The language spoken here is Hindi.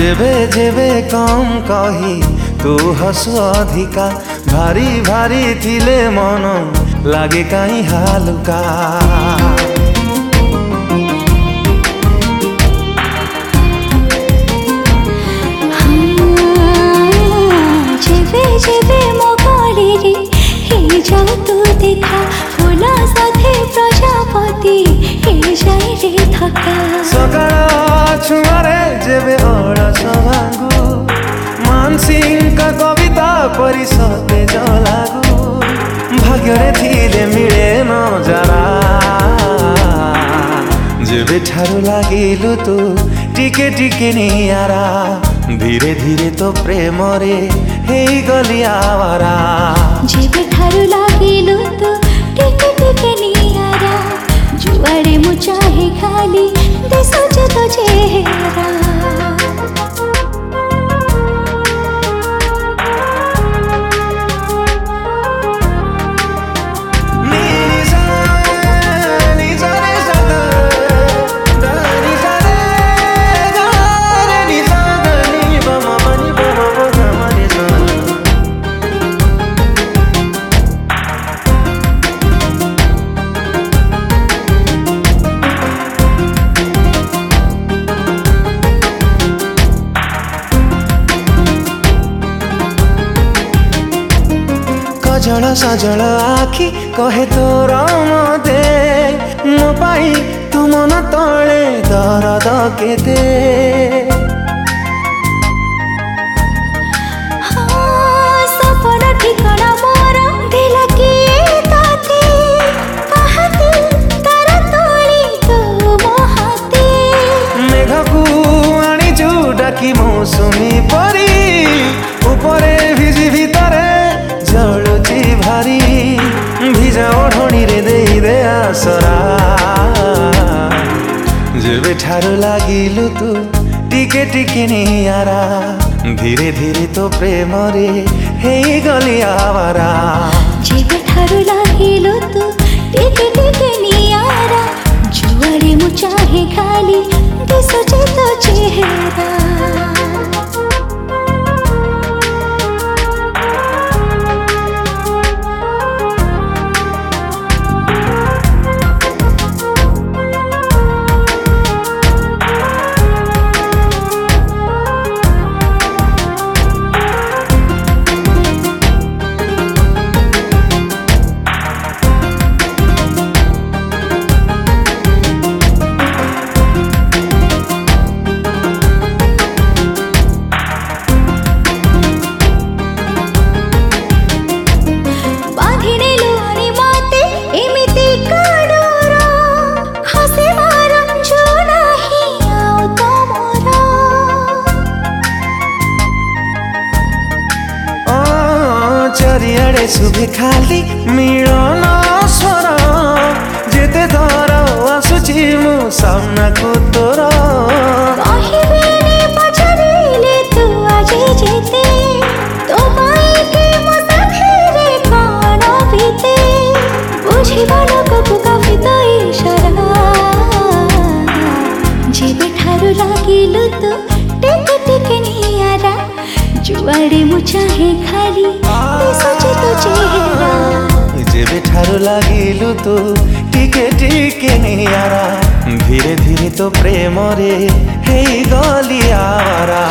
जेबे जेबे कम कही तू हसु अधिका भारी भारी थिले मन लागे काई हालुका। जेबे जेबे मो गली रे हे जाऊ तू देखा फूला साथे प्रजापति हे जाए रे थका। सकाळ छुआरे जेबे अळस भांगु मानसिंह का कविता परि सते जलागु भाग्य थिले मिले न जरा। जेबे ठारू लागिलु तू टिके टिके नियारा धीरे धीरे तो प्रेम रे हे गली आवारा। जेबे ठारू लागिलु तू टिके टिके नियारा जुआरे मु चाहे खाली देसो जतो चेहरा। सजल सजल आखि कहे तोर मते मो पाई तू मन तले दरद केते। सपना ठिकाना मोर दिल की ताते कहते तार तोली तो मोहाते। मेघ को आनी जो डाकी मौसमी परी ऊपरे भिजी भितरे जलुची भारी भिजा ओढ़णी रे दे दे आसरा। जेबे ठारू लागिलु तू टिके टिके नियारा धीरे धीरे तो प्रेम रे हे गली आवारा। जेबे ठारू लागिलु तू टिके टिके नियारा जुआरे मु चाहे खाली देसो जतो चेहरा। चारिआडे सुभे खाली मिलन स्वर जेते थर आसुची मु सामना को तोर। पचारिले तू आज जेते तो माई के मो साथेरे कोन बीते बुझिबा लोकको काफी तो इशारा। जेबे ठारू लागिलु तू टिके टिके नियारा जुआरे मु चाहे खाली देसो जतो चेहरा। जेबे ठारू लागिलु तू टिके टिके नियारा धीरे धीरे तो प्रेम रे हे गली आवारा।